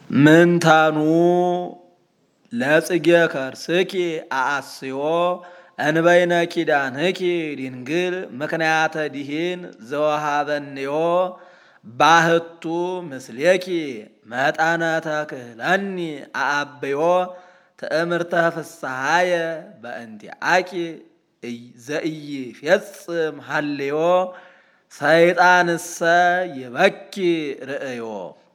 ምንታኑ ለጽጌ ከርስኪ አአስዮ እንበይነ ኪዳንኪ ድንግል ምክንያተ ዲሂን ዘወሃበንዮ ባህቱ ምስሌኪ መጠነ ተክህለኒ አአብዮ ትእምርተ ፍስሐየ በእንቲአኪ ዘኢይፌጽም ሀልዮ ሰይጣንሰ ይበኪ ርእዮ